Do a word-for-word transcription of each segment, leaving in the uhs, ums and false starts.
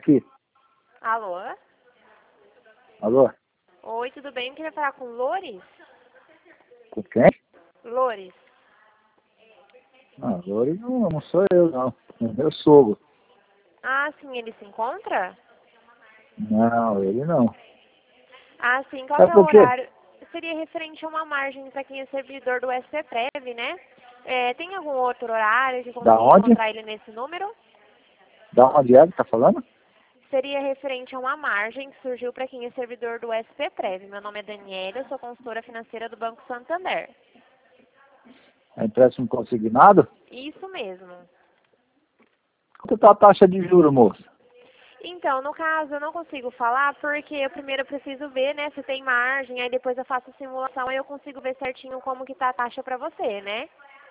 aqui. Alô? Alô? Oi, tudo bem? Eu queria falar com Lores? Com quem? Lores. Não, Lore não, não sou eu, não. É meu sogro. Ah, sim, ele se encontra? Não, ele não. Ah, sim, qual É que é o por quê? horário? Seria referente a uma margem para quem é servidor do S P Prev, né? É, tem algum outro horário que Da consiga onde? encontrar ele nesse número? Da onde é que tá falando? Seria referente a uma margem que surgiu para quem é servidor do S P Prev. Meu nome é Daniela, eu sou consultora financeira do Banco Santander. É empréstimo consignado? Isso mesmo. Quanto tá a taxa de juros, moço? Então, no caso, eu não consigo falar porque eu primeiro preciso ver, né, se tem margem, aí depois eu faço a simulação e eu consigo ver certinho como que tá a taxa para você, né?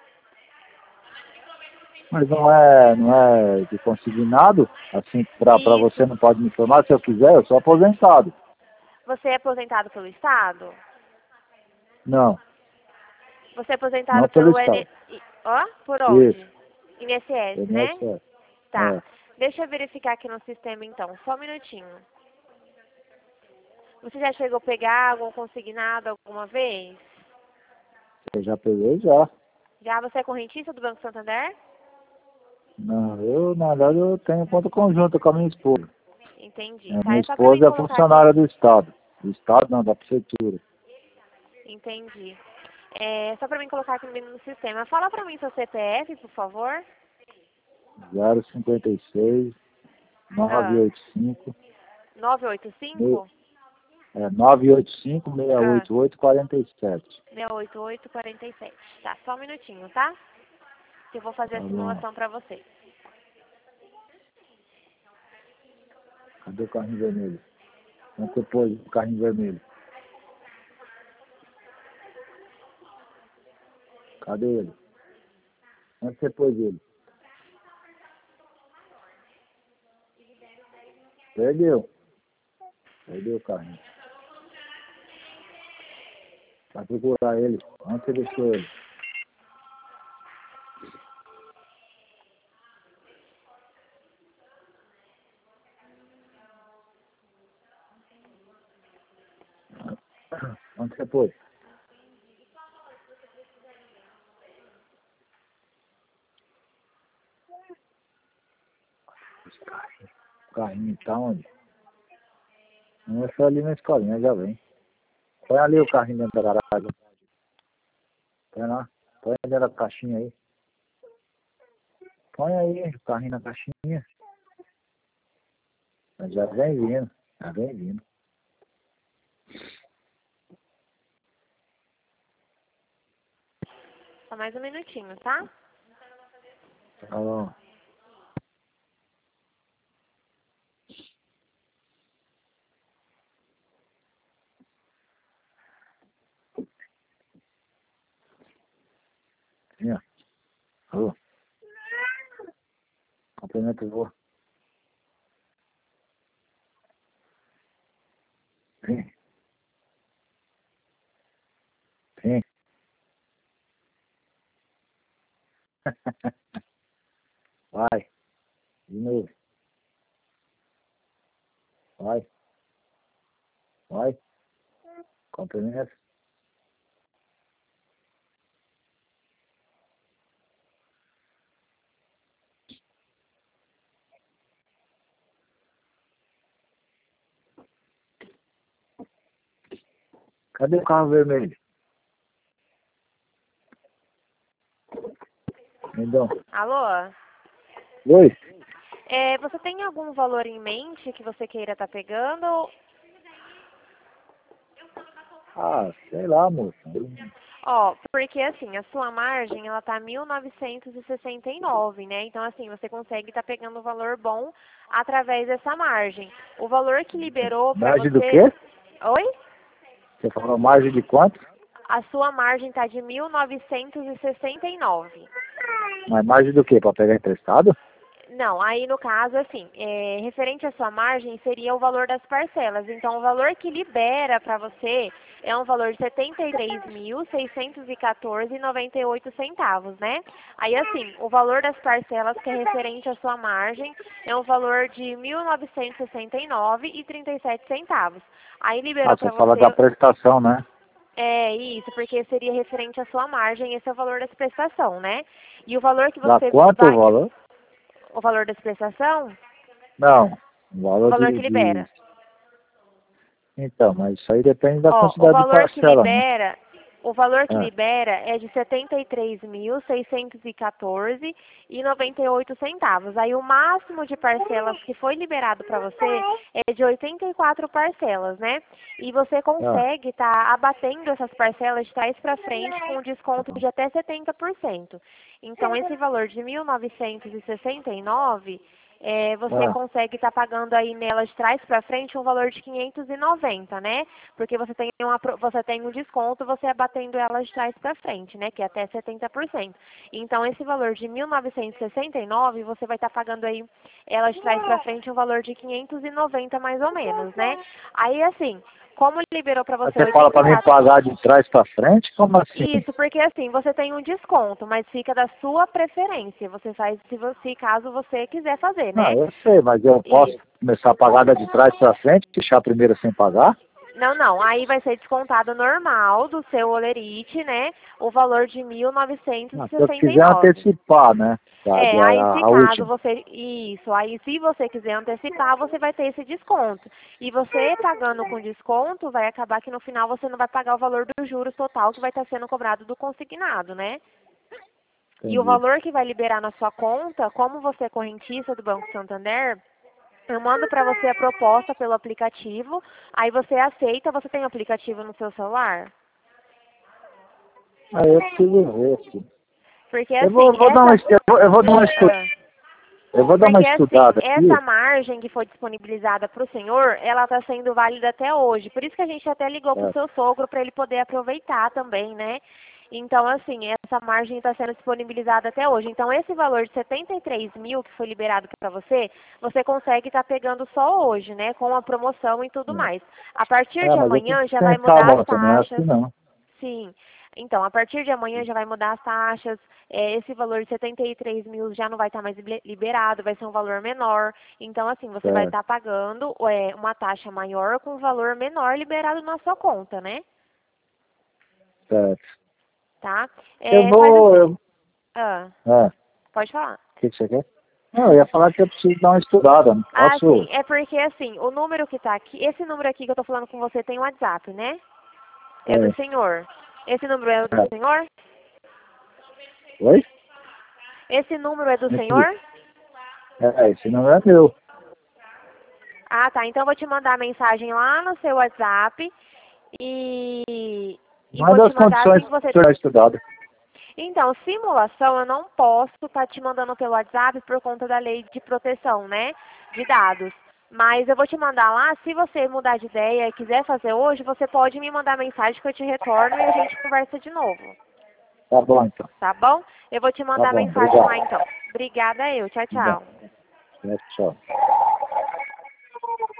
Mas não é, não é de consignado? Assim, pra, pra você Isso. não pode me informar. Se eu quiser, eu sou aposentado. Você é aposentado pelo Estado? Não, Você é não aposentado pelo pelo N... Estado. I- Ó, por Isso, onde? I N S S, né? I N S S. Tá. É, Deixa eu verificar aqui no sistema então, só um minutinho. Você já chegou a pegar algum consignado alguma vez? eu já peguei já. Já você é correntista do Banco Santander? Não, eu, na verdade, eu tenho conta conjunta com a minha esposa. Entendi. A Tá, minha é só pra mim esposa é colocar aqui. funcionária do Estado. Do Estado não, da Prefeitura. Entendi. É só pra mim colocar aqui no sistema. Fala pra mim seu C P F, por favor. zero cinquenta e seis, nove Ah, oito cinco, nove oito me- cinco? é, nove oito cinco, seis Ah, oito oito, quatro sete. seis oito oito, quatro sete. Tá, só um minutinho, tá? Que eu vou fazer Tá a bom. simulação pra você. Cadê o carrinho vermelho? Onde você pôs o carrinho vermelho? Cadê ele? Onde você pôs ele? Perdeu. Perdeu o carrinho. Vai procurar ele. Onde você deixou ele? Onde você pôs? Esse carrinho. O carrinho tá onde? Não é só ali na escolinha, já vem. Põe ali o carrinho dentro da garagem. Põe lá. Põe dentro da caixinha aí. Põe aí o carrinho na caixinha. Mas já vem vindo. Já vem vindo. Só mais um minutinho, tá? Tá bom. Assim, ó. Alô. Cumprimento o vô. Sim. Sim. Vai. De novo. Vai. Vai. Cumprimento. Cadê o carro vermelho? Então. Alô? Oi. É, você tem algum valor em mente que você queira estar pegando? Ah, sei lá, moça. Ó, porque assim, a sua margem, ela tá mil novecentos e sessenta e nove, né? Então, assim, você consegue estar pegando um valor bom através dessa margem. O valor que liberou para Margem do você... quê? Oi? Você falou margem de quanto? A sua margem tá de mil novecentos e sessenta e nove. Mas margem do quê? Pra pegar emprestado? Não, aí no caso, assim, é, referente à sua margem, seria o valor das parcelas. Então, o valor que libera para você é um valor de setenta e três mil, seiscentos e quatorze reais e noventa e oito centavos, né? Aí, assim, o valor das parcelas que é referente à sua margem é um valor de mil novecentos e sessenta e nove reais e trinta e sete centavos. Aí liberou Ah, para você fala da você... prestação, né? É isso, porque seria referente à sua margem, esse é o valor dessa prestação, né? E o valor que Dá você quanto o vai... valor? O valor dessa prestação? Não, o O valor valor de, que de... libera. Então, mas isso aí depende da Ó, o quantidade de valor que parcela, né? libera, o valor que Ah, libera é de setenta e três mil, seiscentos e quatorze reais e noventa e oito centavos. Aí o máximo de parcelas que foi liberado para você é de oitenta e quatro parcelas, né? E você ah, consegue estar abatendo essas parcelas de trás para frente com desconto de até setenta por cento. Então esse valor de mil novecentos e sessenta e nove reais é, você ah, consegue estar pagando aí nela de trás para frente um valor de quinhentos e noventa, né? Porque você tem, uma, você tem um desconto, você abatendo ela de trás para frente, né? Que é até setenta por cento. Então, esse valor de mil novecentos e sessenta e nove, você vai estar pagando aí ela de trás para frente um valor de quinhentos e noventa mais ou menos, né? Aí, assim, como liberou para Mas você você fala para mim oitenta e quatro... pagar de trás para frente? Como assim? Isso, porque assim, você tem um desconto, mas fica da sua preferência. Você faz se, você, caso você quiser fazer, Não, né? eu sei, mas eu posso Isso. começar a pagar da de trás para frente, deixar a primeira sem pagar? Não, não. Aí vai ser descontado normal do seu olerite, né? O valor de mil novecentos e Não, se eu sessenta e quiser nove. antecipar, né? A, É, aí a, se a caso última. você... Isso, aí se você quiser antecipar, você vai ter esse desconto. E você pagando com desconto, vai acabar que no final você não vai pagar o valor dos juros total que vai estar sendo cobrado do consignado, né? E o Entendi. valor que vai liberar na sua conta, como você é correntista do Banco Santander, eu mando para você a proposta pelo aplicativo, aí você aceita. Você tem o aplicativo no seu celular? Aí eu preciso ver aqui. Porque Eu vou, assim, eu vou dar uma, essa... es- eu vou, eu vou dar uma estu, ah, eu vou dar uma porque assim, estudada essa aqui. margem que foi disponibilizada para o senhor, ela está sendo válida até hoje. Por isso que a gente até ligou para o É, seu sogro para ele poder aproveitar também, né? Então, assim, essa margem está sendo disponibilizada até hoje. Então, esse valor de setenta e três mil que foi liberado para você, você consegue estar pegando só hoje, né? Com a promoção e tudo mais. A partir é, de mas eu tenho amanhã que já vai pensar, mudar as moça, não é assim taxas. não. Sim. Então, a partir de amanhã já vai mudar as taxas, é, esse valor de setenta e três mil já não vai estar mais libe- liberado, vai ser um valor menor. Então, assim, você vai Certo, estar pagando é, uma taxa maior com um valor menor liberado na sua conta, né? certo. Tá? Eu É, faz vou, assim. eu, Ah, é, o pode falar. que, que você quer? Não, eu ia falar que eu preciso dar uma estudada, não Ah, sim, posso, é porque assim, o número que está aqui, esse número aqui que eu estou falando com você tem um WhatsApp, né? É é, do senhor. Esse número é o do é. senhor? Oi? Esse número é do Entendi. senhor? É, esse não é meu. Ah, tá. Então eu vou te mandar a mensagem lá no seu WhatsApp e, e vou Manda te as mandar condições assim que para você... você dar estudada. Então, simulação eu não posso estar te mandando pelo WhatsApp por conta da lei de proteção, né? De dados. Mas eu vou te mandar lá, se você mudar de ideia e quiser fazer hoje, você pode me mandar mensagem que eu te retorno e a gente conversa de novo. Tá bom, então. Tá bom? Eu vou te Tá mandar bom, mensagem lá obrigado. então. Obrigada eu. Tchau, Obrigado. tchau. Tchau.